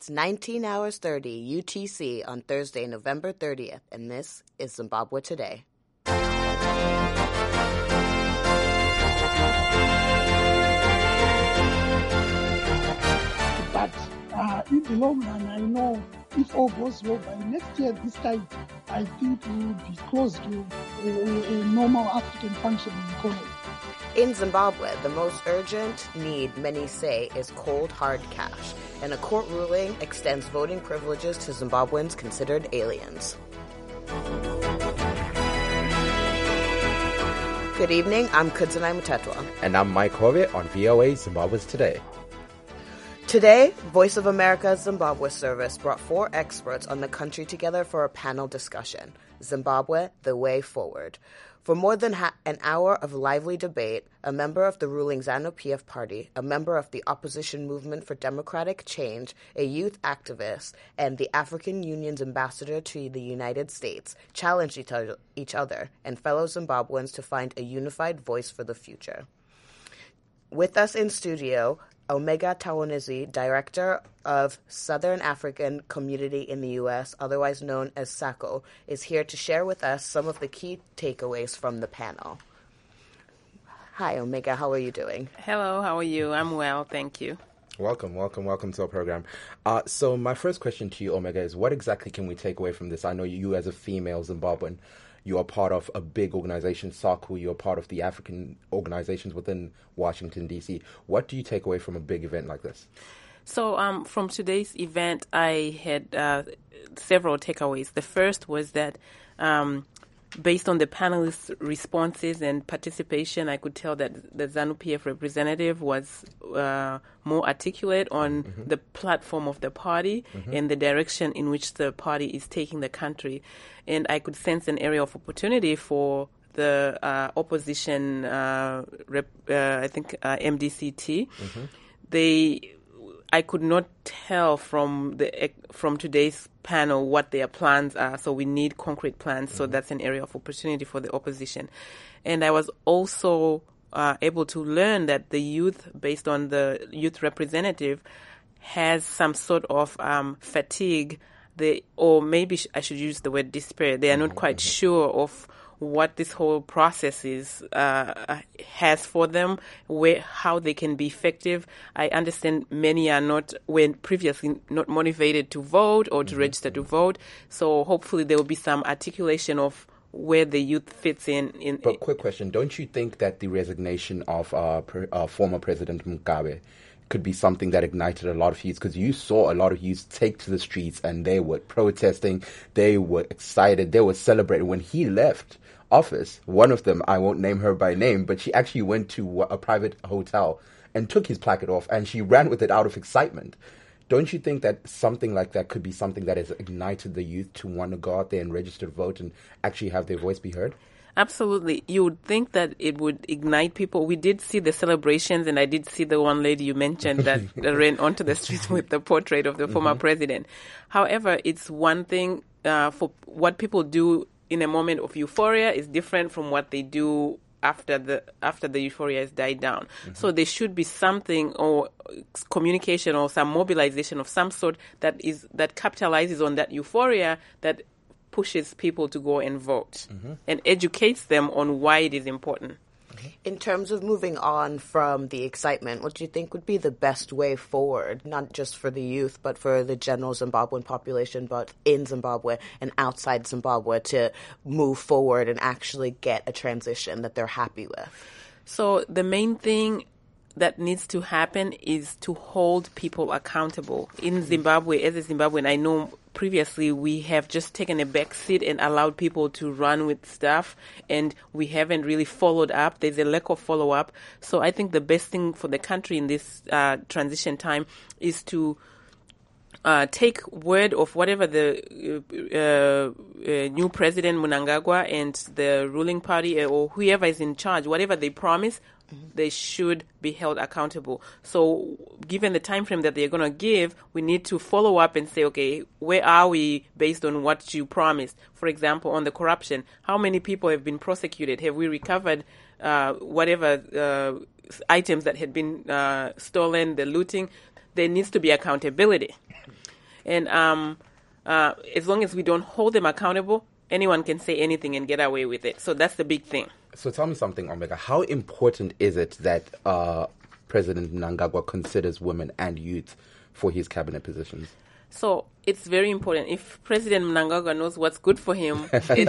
It's 19 hours 30 UTC on Thursday, November 30th, and this is Zimbabwe Today. But in the long run, I know if all goes well by next year, this time, I think we will be close to a normal African functioning economy. In Zimbabwe, the most urgent need, many say, is cold, hard cash, and a court ruling extends voting privileges to Zimbabweans considered aliens. Good evening, I'm Kudzanai Mutetwa. And I'm Mike Horvath on VOA Zimbabwe's Today. Today, Voice of America's Zimbabwe service brought 4 experts on the country together for a panel discussion, Zimbabwe, the Way Forward. For more than an hour of lively debate, a member of the ruling ZANU-PF party, a member of the opposition movement for democratic change, a youth activist, and the African Union's ambassador to the United States challenged each other and fellow Zimbabweans to find a unified voice for the future. With us in studio, Omega Tawonezi, Director of Southern African Community in the U.S., otherwise known as SACO, is here to share with us some of the key takeaways from the panel. Hi, Omega. How are you doing? Hello. How are you? I'm well. Thank you. Welcome to our program. So my first question to you, Omega, is what exactly can we take away from this? I know you as a female Zimbabwean, you are part of a big organization, SACO. You're part of the African organizations within Washington, D.C. What do you take away from a big event like this? So from today's event, I had several takeaways. The first was that based on the panelists' responses and participation, I could tell that the ZANU-PF representative was more articulate on the platform of the party and the direction in which the party is taking the country. And I could sense an area of opportunity for the opposition, I think MDCT. I could not tell from today's panel what their plans are, so we need concrete plans. So that's an area of opportunity for the opposition. And I was also able to learn that the youth, based on the youth representative, has some sort of fatigue. Or maybe I should use the word despair. They are not quite sure of what this whole process has for them, how they can be effective. I understand many were previously not motivated to vote or to register to vote. So hopefully there will be some articulation of where the youth fits in. But quick question, don't you think that the resignation of former President Mugabe could be something that ignited a lot of youth? Because you saw a lot of youth take to the streets and they were protesting, they were excited, they were celebrating. When he left office, one of them, I won't name her by name, but she actually went to a private hotel and took his placard off and she ran with it out of excitement. Don't you think that something like that could be something that has ignited the youth to want to go out there and register to vote and actually have their voice be heard? Absolutely. You would think that it would ignite people. We did see the celebrations, and I did see the one lady you mentioned that ran onto the streets with the portrait of the former president. However, it's one thing for what people do in a moment of euphoria is different from what they do after the euphoria has died down. So there should be something or communication or some mobilization of some sort that capitalizes on that euphoria, that pushes people to go and vote and educates them on why it is important. In terms of moving on from the excitement, what do you think would be the best way forward, not just for the youth, but for the general Zimbabwean population, but in Zimbabwe and outside Zimbabwe, to move forward and actually get a transition that they're happy with? So the main thing that needs to happen is to hold people accountable. In Zimbabwe, as a Zimbabwean, I know previously we have just taken a back seat and allowed people to run with stuff, and we haven't really followed up. There's a lack of follow-up. So I think the best thing for the country in this transition time is to take word of whatever the new president Mnangagwa and the ruling party or whoever is in charge, whatever they promise, they should be held accountable. So given the time frame that they're going to give, we need to follow up and say, okay, where are we based on what you promised? For example, on the corruption, how many people have been prosecuted? Have we recovered whatever items that had been stolen, the looting? There needs to be accountability. And as long as we don't hold them accountable, anyone can say anything and get away with it. So that's the big thing. So tell me something, Omega. How important is it that President Mnangagwa considers women and youth for his cabinet positions? So it's very important. If President Mnangagwa knows what's good for him, it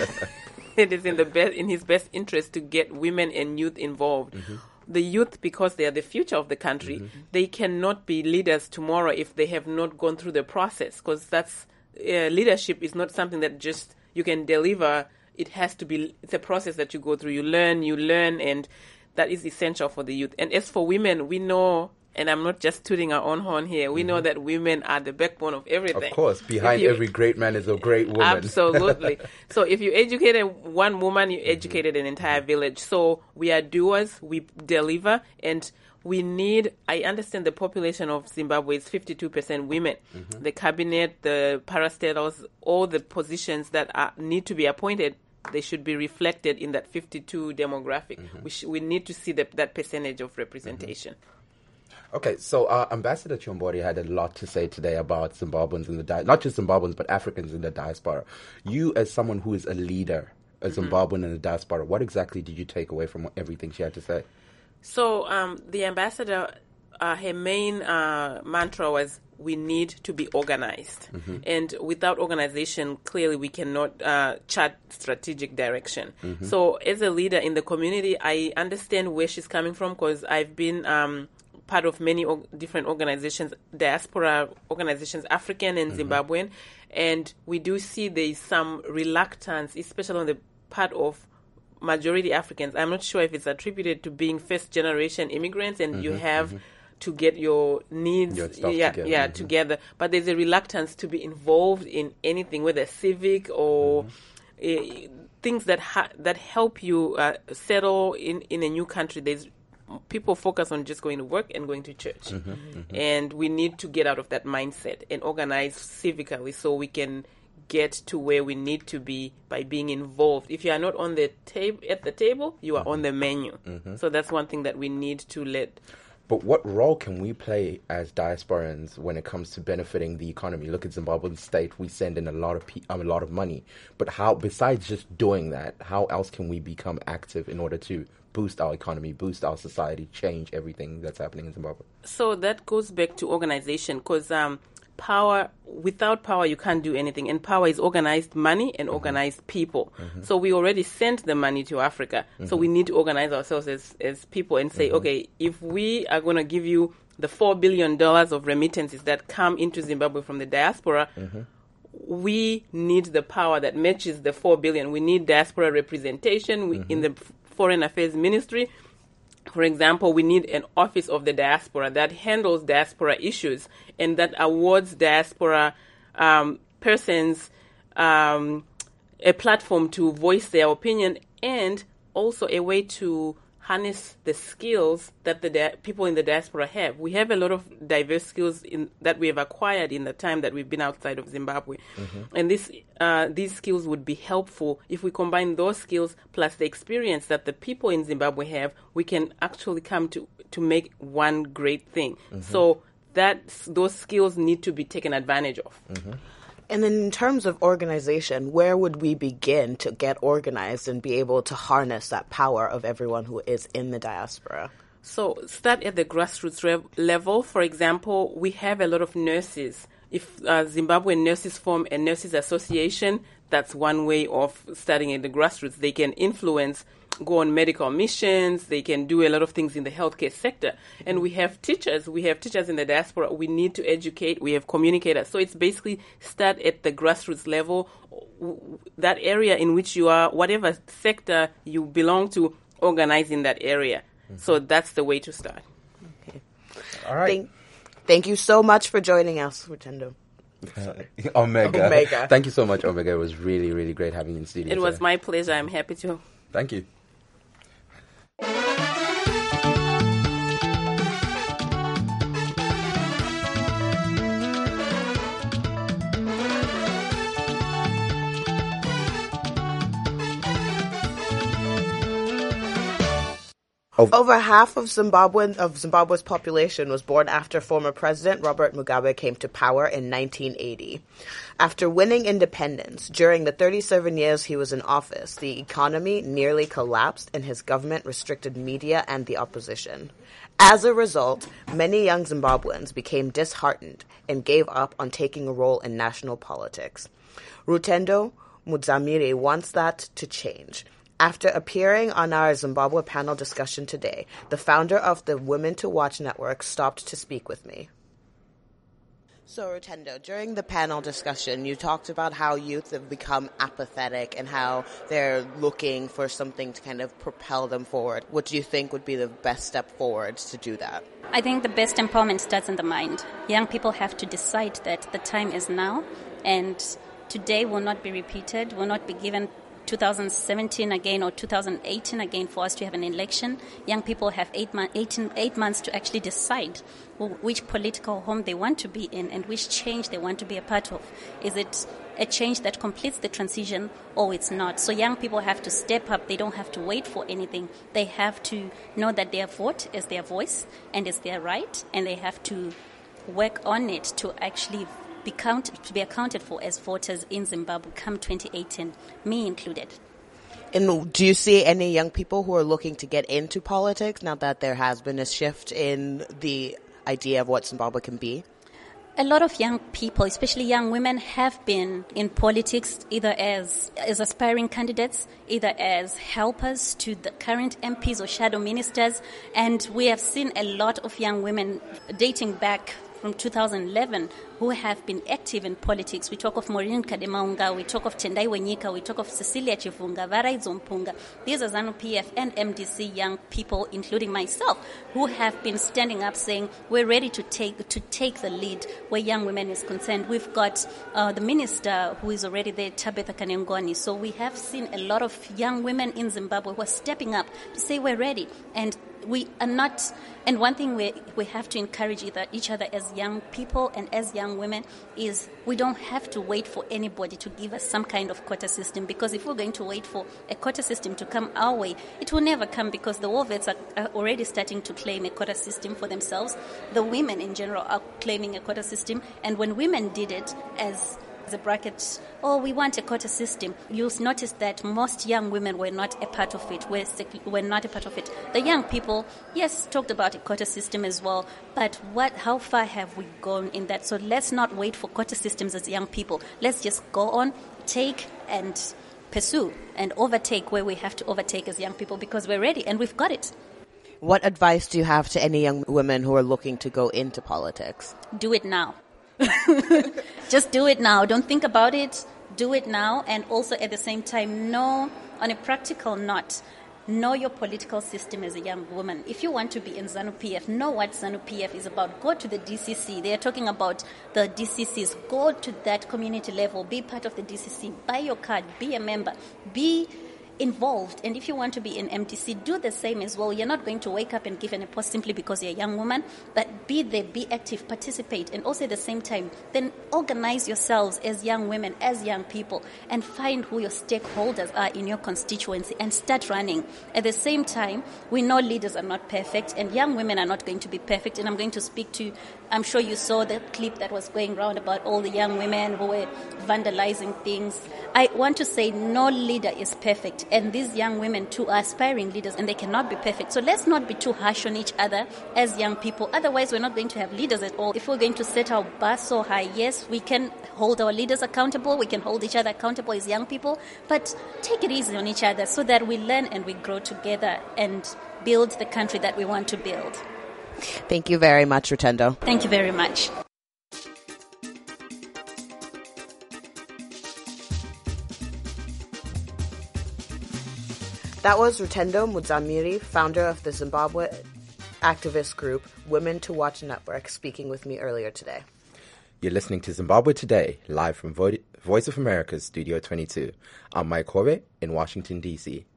is in his best interest to get women and youth involved. The youth, because they are the future of the country, they cannot be leaders tomorrow if they have not gone through the process, because that's leadership is not something that just you can deliver. It has to be, it's a process that you go through. You learn, and that is essential for the youth. And as for women, we know, and I'm not just tooting our own horn here, we know that women are the backbone of everything. Of course, behind every great man is a great woman. Absolutely. So if you educated one woman, you educated an entire village. So we are doers, we deliver, and we need, I understand the population of Zimbabwe is 52% women. The cabinet, the parastatals, all the positions that need to be appointed, they should be reflected in that 52 demographic. We need to see that percentage of representation. Okay, so Ambassador Chihombori had a lot to say today about Zimbabweans in the not just Zimbabweans, but Africans in the diaspora. You, as someone who is a leader, a Zimbabwean in the diaspora, what exactly did you take away from everything she had to say? So the ambassador, her main mantra was, we need to be organized. And without organization, clearly we cannot chart strategic direction. So as a leader in the community, I understand where she's coming from, because I've been part of many different organizations, diaspora organizations, African and Zimbabwean, and we do see there is some reluctance, especially on the part of majority Africans. I'm not sure if it's attributed to being first-generation immigrants and you have to get your needs together. But there's a reluctance to be involved in anything, whether civic or things that help you settle in a new country. There's people focus on just going to work and going to church. And we need to get out of that mindset and organize civically so we can get to where we need to be by being involved. If you are not on the at the table, you are on the menu. So that's one thing that we need to let. But what role can we play as diasporans when it comes to benefiting the economy? Look at Zimbabwean state; we send in a lot of money. But how, besides just doing that, how else can we become active in order to boost our economy, boost our society, change everything that's happening in Zimbabwe? So that goes back to organization, because without power you can't do anything, and power is organized money and organized people. So we already sent the money to Africa, so we need to organize ourselves as people and say, okay, if we are going to give you the $4 billion of remittances that come into Zimbabwe from the diaspora, we need the power that matches the $4 billion. We need diaspora representation in the Foreign Affairs Ministry. For example, we need an office of the diaspora that handles diaspora issues and that awards diaspora persons a platform to voice their opinion, and also a way to harness the skills that the people in the diaspora have. We have a lot of diverse skills that we have acquired in the time that we've been outside of Zimbabwe. And these skills would be helpful. If we combine those skills plus the experience that the people in Zimbabwe have, we can actually come to make one great thing. So those skills need to be taken advantage of. And then in terms of organization, where would we begin to get organized and be able to harness that power of everyone who is in the diaspora? So start at the grassroots level. For example, we have a lot of nurses. If Zimbabwean nurses form a nurses association, that's one way of starting at the grassroots. They can influence, go on medical missions, they can do a lot of things in the healthcare sector. And we have teachers in the diaspora. We need to educate, we have communicators. So it's basically start at the grassroots level, that area in which you are, whatever sector you belong to, organize in that area. So that's the way to start. Okay. All right. Thank you so much for joining us, Rutendo. Omega. Thank you so much, Omega. It was really, really great having you in studio. It was my pleasure. I'm happy to. Thank you. Over half of Zimbabwe's population was born after former President Robert Mugabe came to power in 1980. After winning independence, during the 37 years he was in office, the economy nearly collapsed and his government restricted media and the opposition. As a result, many young Zimbabweans became disheartened and gave up on taking a role in national politics. Rutendo Mudzamiri wants that to change. After appearing on our Zimbabwe panel discussion today, the founder of the Women to Watch network stopped to speak with me. So, Rutendo, during the panel discussion, you talked about how youth have become apathetic and how they're looking for something to kind of propel them forward. What do you think would be the best step forward to do that? I think the best empowerment starts in the mind. Young people have to decide that the time is now, and today will not be repeated, will not be given 2017 again or 2018 again for us to have an election. Young people have 8 months to actually decide which political home they want to be in and which change they want to be a part of. Is it a change that completes the transition or it's not? So young people have to step up. They don't have to wait for anything. They have to know that their vote is their voice and is their right, and they have to work on it to actually be accounted for as voters in Zimbabwe come 2018, me included. And do you see any young people who are looking to get into politics now that there has been a shift in the idea of what Zimbabwe can be? A lot of young people, especially young women, have been in politics either as aspiring candidates, either as helpers to the current MPs or shadow ministers. And we have seen a lot of young women dating back from 2011 who have been active in politics. We talk of Maureen Kademaunga, we talk of Tendai Wenyika, we talk of Cecilia Chivunga, Varaidzo Mpunga. These are ZANU-PF and MDC young people, including myself, who have been standing up saying we're ready to take the lead where young women is concerned. We've got the minister who is already there, Tabitha Kanengwani. So we have seen a lot of young women in Zimbabwe who are stepping up to say we're ready. And we are not, and one thing we have to encourage each other as young people and as young women is we don't have to wait for anybody to give us some kind of quota system, because if we're going to wait for a quota system to come our way, it will never come, because the war vets are already starting to claim a quota system for themselves. The women in general are claiming a quota system, and when women did it as a bracket, we want a quota system, you'll notice that most young women were not a part of it, were not a part of it. The young people, yes, talked about a quota system as well, but how far have we gone in that? So let's not wait for quota systems as young people. Let's just go on, take and pursue and overtake where we have to overtake as young people, because we're ready and we've got it. What advice do you have to any young women who are looking to go into politics? Do it now. Just do it now. Don't think about it. Do it now. And also at the same time, know on a practical note, know your political system as a young woman. If you want to be in ZANU-PF, know what ZANU-PF is about. Go to the DCC. They are talking about the DCCs. Go to that community level. Be part of the DCC. Buy your card. Be a member. Be involved. And if you want to be in MTC, do the same as well. You're not going to wake up and give a post simply because you're a young woman, but be there, be active, participate, and also at the same time, then organize yourselves as young women, as young people, and find who your stakeholders are in your constituency and start running. At the same time, we know leaders are not perfect, and young women are not going to be perfect, and I'm going to speak to, I'm sure you saw the clip that was going around about all the young women who were vandalizing things. I want to say no leader is perfect. And these young women too are aspiring leaders, and they cannot be perfect. So let's not be too harsh on each other as young people. Otherwise, we're not going to have leaders at all. If we're going to set our bar so high, yes, we can hold our leaders accountable. We can hold each other accountable as young people. But take it easy on each other so that we learn and we grow together and build the country that we want to build. Thank you very much, Rutendo. Thank you very much. That was Rutendo Mudzamiri, founder of the Zimbabwe activist group Women to Watch Network, speaking with me earlier today. You're listening to Zimbabwe Today, live from Voice of America's Studio 22. I'm Mike Hove in Washington, D.C.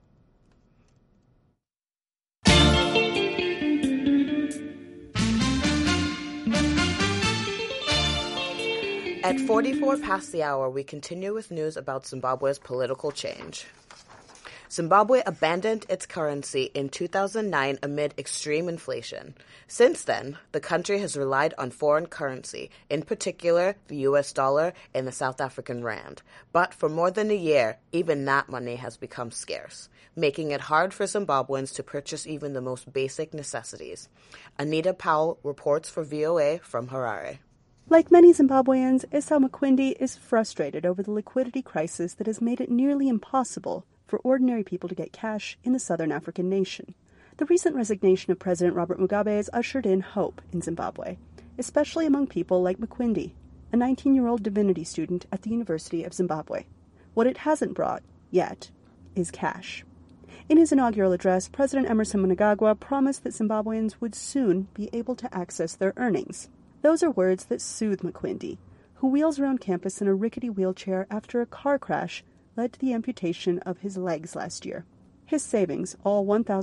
At 44 past the hour, we continue with news about Zimbabwe's political change. Zimbabwe abandoned its currency in 2009 amid extreme inflation. Since then, the country has relied on foreign currency, in particular the US dollar and the South African rand. But for more than a year, even that money has become scarce, making it hard for Zimbabweans to purchase even the most basic necessities. Anita Powell reports for VOA from Harare. Like many Zimbabweans, Esau Makwindi is frustrated over the liquidity crisis that has made it nearly impossible for ordinary people to get cash in the southern African nation. The recent resignation of President Robert Mugabe has ushered in hope in Zimbabwe, especially among people like Makwindi, a 19-year-old divinity student at the University of Zimbabwe. What it hasn't brought, yet, is cash. In his inaugural address, President Emmerson Mnangagwa promised that Zimbabweans would soon be able to access their earnings. Those are words that soothe Makwindi, who wheels around campus in a rickety wheelchair after a car crash led to the amputation of his legs last year. His savings, all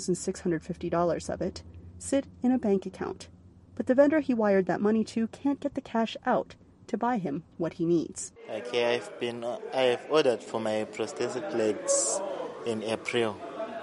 $1,650 of it, sit in a bank account. But the vendor he wired that money to can't get the cash out to buy him what he needs. Okay, I've ordered for my prosthetic legs in April.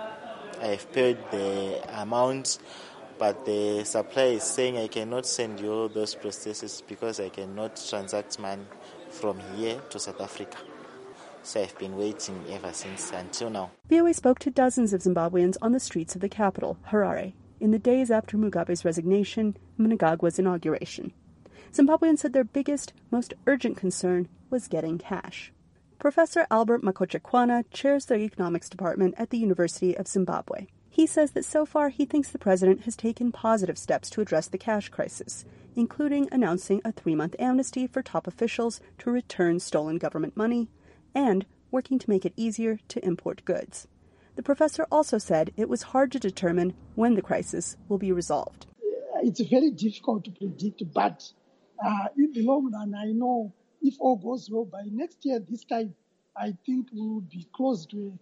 I've paid the amount, but the supplier is saying I cannot send you those prostheses because I cannot transact money from here to South Africa. So I've been waiting ever since until now. VOA spoke to dozens of Zimbabweans on the streets of the capital, Harare, in the days after Mugabe's resignation and Mnangagwa's inauguration. Zimbabweans said their biggest, most urgent concern was getting cash. Professor Albert Makochekwana chairs the economics department at the University of Zimbabwe. He says that so far he thinks the president has taken positive steps to address the cash crisis, including announcing a 3-month amnesty for top officials to return stolen government money and working to make it easier to import goods. The professor also said it was hard to determine when the crisis will be resolved. It's very difficult to predict, but in the long run, I know if all goes well, by next year, this time, I think we will be close to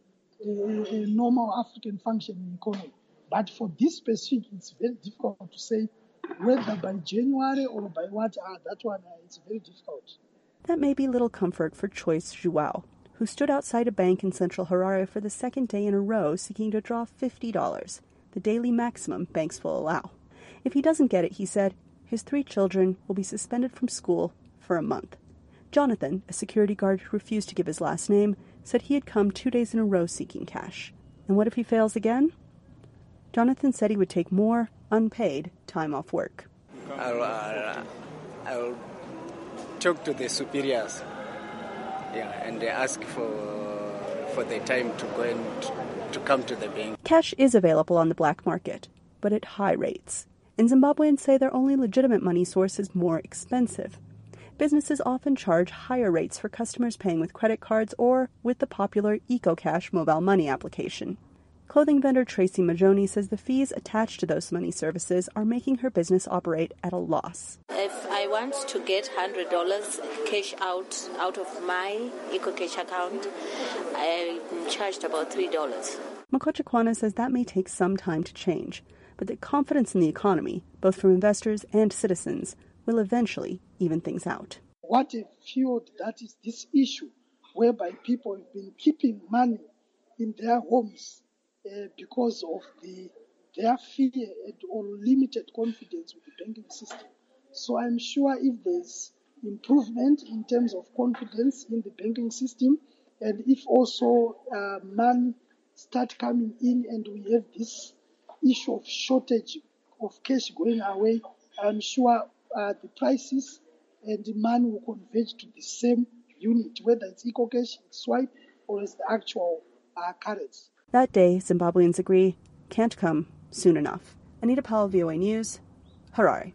a normal African functioning economy. But for this specific, it's very difficult to say whether by January or by what, that one, it's very difficult. That may be little comfort for Choice João, who stood outside a bank in central Harare for the second day in a row seeking to draw $50, the daily maximum banks will allow. If he doesn't get it, he said, his 3 children will be suspended from school for a month. Jonathan, a security guard who refused to give his last name, said he had come 2 days in a row seeking cash. And what if he fails again? Jonathan said he would take more unpaid time off work. I'll talk to the superiors, and ask for the time to go and to come to the bank. Cash is available on the black market, but at high rates. And Zimbabweans say their only legitimate money source is more expensive. Businesses often charge higher rates for customers paying with credit cards or with the popular EcoCash mobile money application. Clothing vendor Tracy Majoni says the fees attached to those money services are making her business operate at a loss. If I want to get $100 cash out of my EcoCash account, I'm charged about $3. Makochekwana says that may take some time to change, but that confidence in the economy, both from investors and citizens, will eventually even things out. What a field that is this issue, whereby people have been keeping money in their homes because of their fear or limited confidence with the banking system. So I'm sure if there's improvement in terms of confidence in the banking system, and if also money start coming in and we have this issue of shortage of cash going away, I'm sure the prices and demand will converge to the same unit, whether it's EcoCash, it's swipe, or it's the actual currency. That day, Zimbabweans agree, can't come soon enough. Anita Powell, VOA News, Harare.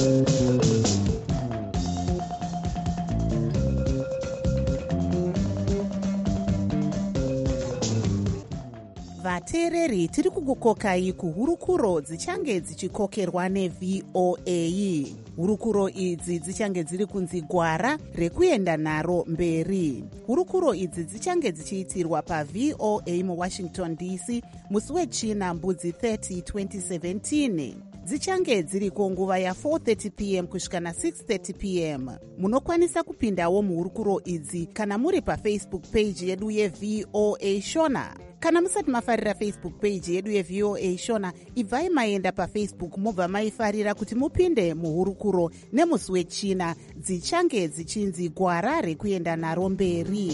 vateereri tiri kukukokai kuhurukuro dzichange dzichikokerwa neVOA. Hurukuro idzi dzichange dziri kunzi gwara rekuenda naro mberi. Hurukuro idzi dzichange dzichiitirwa paVOA muWashington DC musi wechina mbudzi 30 2017. Dzichange dziriko nguva ya4:30 p.m. kusvika na6:30 p.m. Munokwanisa kupindawo muhurukuro idzi kana muri paFacebook page yedu yeVOA Shona. kana musati mafarira Facebook page yedu yeVOA Shona, ibvai maenda paFacebook mobva maifarira kuti mupinde muhurukuro nemusi wechina dzichange dzichinzi gwara rekuenda naro mberi.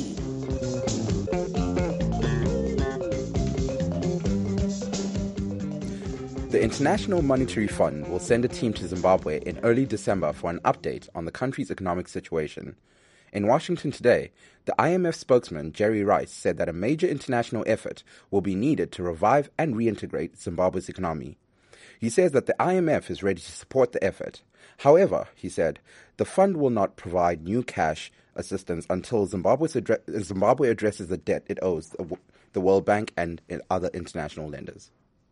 The International Monetary Fund will send a team to Zimbabwe in early December for an update on the country's economic situation. In Washington today, the IMF spokesman Jerry Rice said that a major international effort will be needed to revive and reintegrate Zimbabwe's economy. He says that the IMF is ready to support the effort. However, he said, the fund will not provide new cash assistance until Zimbabwe addresses the debt it owes the World Bank and other international lenders.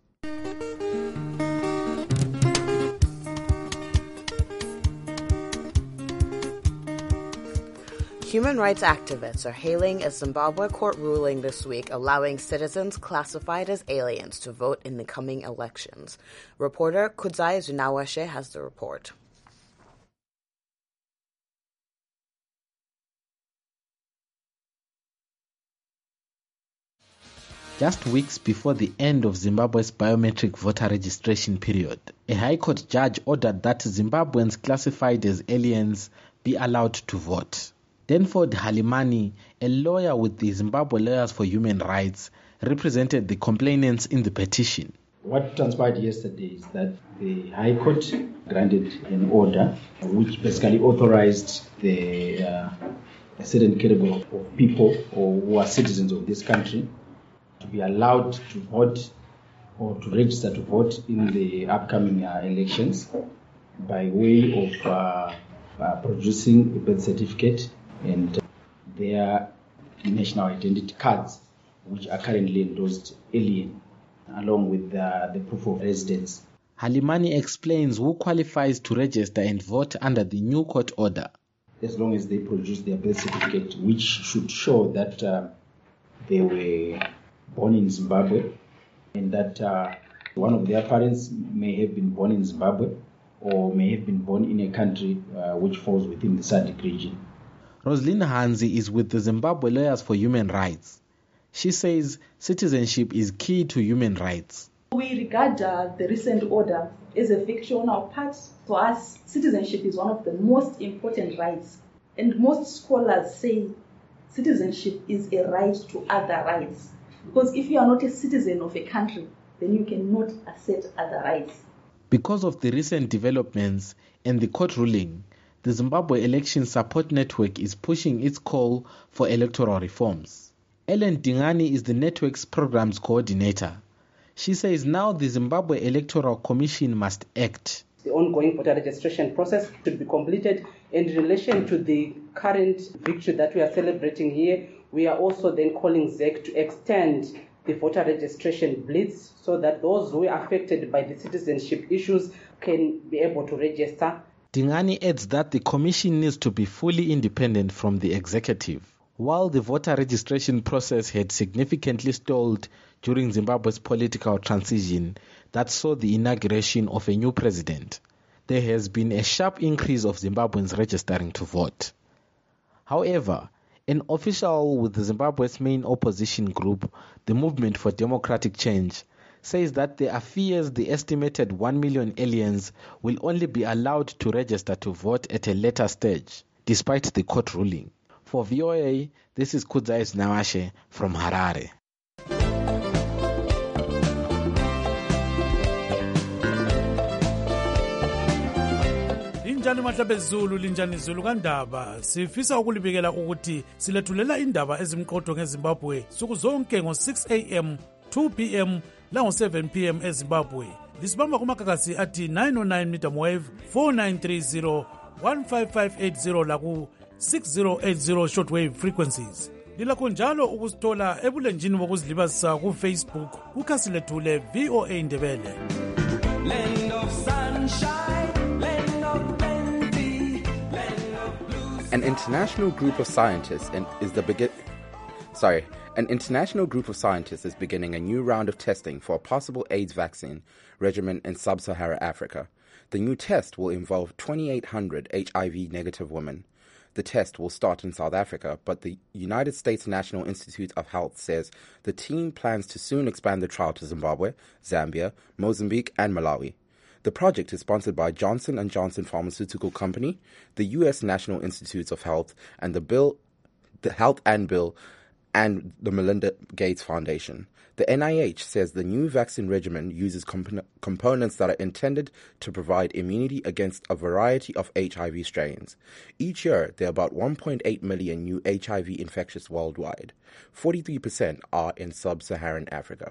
Human rights activists are hailing a Zimbabwe court ruling this week allowing citizens classified as aliens to vote in the coming elections. Reporter Kudzai Zunawashe has the report. Just weeks before the end of Zimbabwe's biometric voter registration period, a High Court judge ordered that Zimbabweans classified as aliens be allowed to vote. Denford Halimani, a lawyer with the Zimbabwe Lawyers for Human Rights, represented the complainants in the petition. What transpired yesterday is that the High Court granted an order which basically authorized a certain category of people who are citizens of this country to be allowed to vote or to register to vote in the upcoming elections by way of producing a birth certificate and their national identity cards, which are currently endorsed alien, along with the proof of residence. Halimani explains who qualifies to register and vote under the new court order. As long as they produce their birth certificate, which should show that they were born in Zimbabwe and that one of their parents may have been born in Zimbabwe or may have been born in a country which falls within the SADC region. Roslyn Hanzi is with the Zimbabwe Lawyers for Human Rights. She says citizenship is key to human rights. We regard the recent order as a victory on our part. For us, citizenship is one of the most important rights. And most scholars say citizenship is a right to other rights. Because if you are not a citizen of a country, then you cannot assert other rights. Because of the recent developments and the court ruling, the Zimbabwe Election Support Network is pushing its call for electoral reforms. Ellen Dingani is the network's programs coordinator. She says now the Zimbabwe Electoral Commission must act. The ongoing voter registration process should be completed. And in relation to the current victory that we are celebrating here, we are also then calling ZEC to extend the voter registration blitz so that those who are affected by the citizenship issues can be able to register. Dingani adds that the commission needs to be fully independent from the executive. While the voter registration process had significantly stalled during Zimbabwe's political transition that saw the inauguration of a new president, there has been a sharp increase of Zimbabweans registering to vote. However, an official with Zimbabwe's main opposition group, the Movement for Democratic Change, says that there are fears the estimated 1 million aliens will only be allowed to register to vote at a later stage, despite the court ruling. For VOA, this is Kudzai Nawashe from Harare. Linjani mahlabe Zulu, linjani Zulu kandaba. Sifisa ukulibikela ukuthi silethulela indaba ezimqotho ngeZimbabwe suku zonke ngo-6 a.m., 2 p.m. lango-7 p.m. eZimbabwe. Lisibamba kumakakasi athi 909 medium wave, 4930, 15580 laku 6080 shortwave frequencies. Lilakho njalo ukusithola ebulenjini bokuzilibazisa ku-Facebook kukhasi lethu le-VOA Ndebele. Land of sunshine, land of plenty, land of blue. An international group of scientists is beginning a new round of testing for a possible AIDS vaccine regimen in sub-Saharan Africa. The new test will involve 2,800 HIV-negative women. the test will start in South Africa, but the United States National Institute of Health says the team plans to soon expand the trial to Zimbabwe, Zambia, Mozambique, and Malawi. The project is sponsored by Johnson & Johnson Pharmaceutical Company, the U.S. National Institutes of Health, and the Health and Bill, and the Melinda Gates Foundation. The NIH says the new vaccine regimen uses components that are intended to provide immunity against a variety of HIV strains. Each year, there are about 1.8 million new HIV infections worldwide. 43% are in sub-Saharan Africa.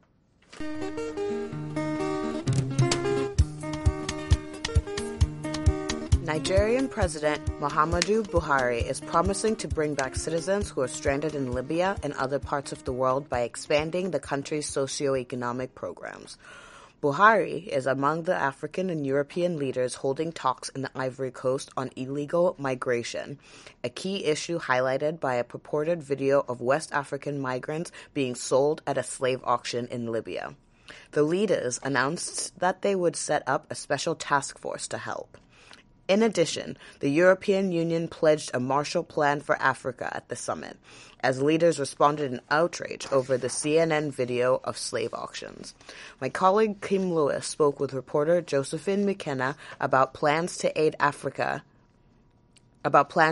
Nigerian President Muhammadu Buhari is promising to bring back citizens who are stranded in Libya and other parts of the world by expanding the country's socio-economic programs. Buhari is among the African and European leaders holding talks in the Ivory Coast on illegal migration, a key issue highlighted by a purported video of West African migrants being sold at a slave auction in Libya. The leaders announced that they would set up a special task force to help. In addition, the European Union pledged a Marshall Plan for Africa at the summit, as leaders responded in outrage over the CNN video of slave auctions. My colleague Kim Lewis spoke with reporter Josephine McKenna about plan to aid Africa and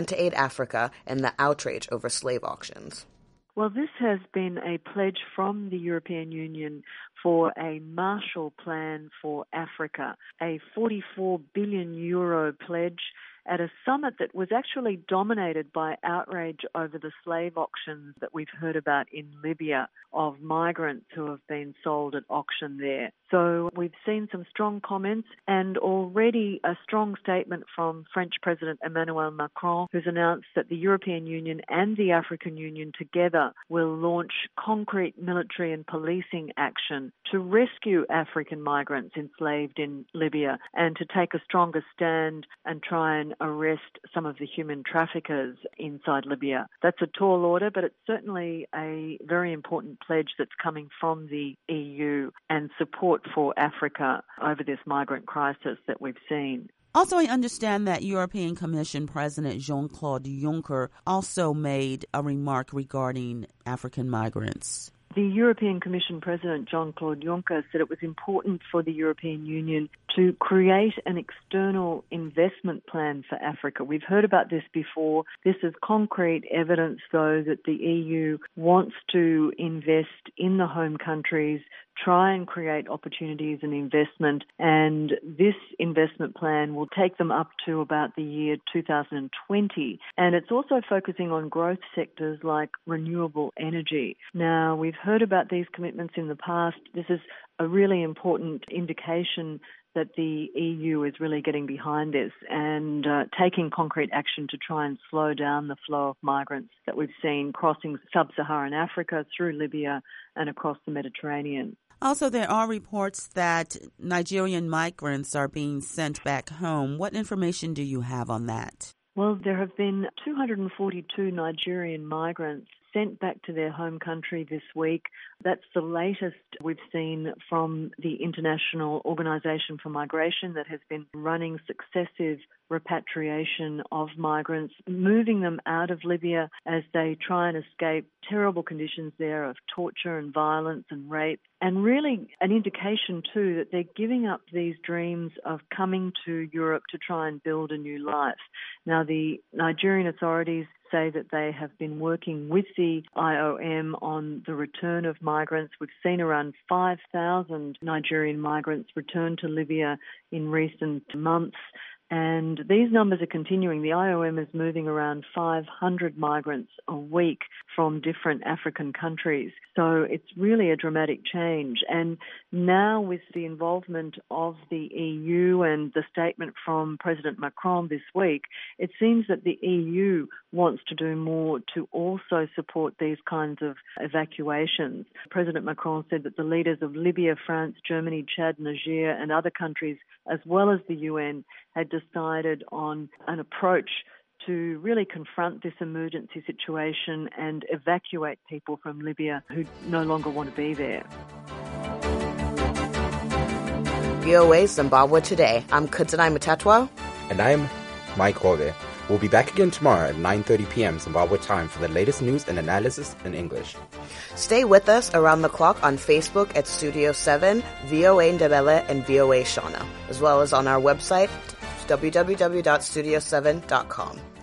the outrage over slave auctions. Well, this has been a pledge from the European Union for a Marshall Plan for Africa, a €44 billion pledge at a summit that was actually dominated by outrage over the slave auctions that we've heard about in Libya of migrants who have been sold at auction there. So we've seen some strong comments and already a strong statement from French President Emmanuel Macron, who's announced that the European Union and the African Union together will launch concrete military and policing action to rescue African migrants enslaved in Libya and to take a stronger stand and try and arrest some of the human traffickers inside Libya. That's a tall order, but it's certainly a very important pledge that's coming from the EU and support for Africa over this migrant crisis that we've seen. Also, I understand that European Commission President Jean-Claude Juncker also made a remark regarding African migrants. The European Commission President Jean-Claude Juncker said it was important for the European Union to create an external investment plan for Africa. We've heard about this before. This is concrete evidence, though, that the EU wants to invest in the home countries, try and create opportunities and investment, and this investment plan will take them up to about the year 2020. And it's also focusing on growth sectors like renewable energy. Now, we've heard about these commitments in the past. This is a really important indication that the EU is really getting behind this and taking concrete action to try and slow down the flow of migrants that we've seen crossing sub-Saharan Africa through Libya and across the Mediterranean. Also, there are reports that Nigerian migrants are being sent back home. What information do you have on that? Well, there have been 242 Nigerian migrants sent back to their home country this week. That's the latest we've seen from the International Organization for Migration that has been running successive repatriation of migrants, moving them out of Libya as they try and escape terrible conditions there of torture and violence and rape. And really an indication, too, that they're giving up these dreams of coming to Europe to try and build a new life. Now, the Nigerian authorities say that they have been working with the IOM on the return of migrants. We've seen around 5,000 Nigerian migrants return to Libya in recent months. And these numbers are continuing. The IOM is moving around 500 migrants a week from different African countries. So it's really a dramatic change. And now with the involvement of the EU and the statement from President Macron this week, it seems that the EU wants to do more to also support these kinds of evacuations. President Macron said that the leaders of Libya, France, Germany, Chad, Niger and other countries, as well as the UN, had decided on an approach to really confront this emergency situation and evacuate people from Libya who no longer want to be there. VOA Zimbabwe Today. I'm Kudzanai Mutatwa. And I'm Mike Hove. We'll be back again tomorrow at 9:30 p.m. Zimbabwe time for the latest news and analysis in English. Stay with us around the clock on Facebook at Studio 7, VOA Ndebele, and VOA Shona, as well as on our website, www.studio7.com.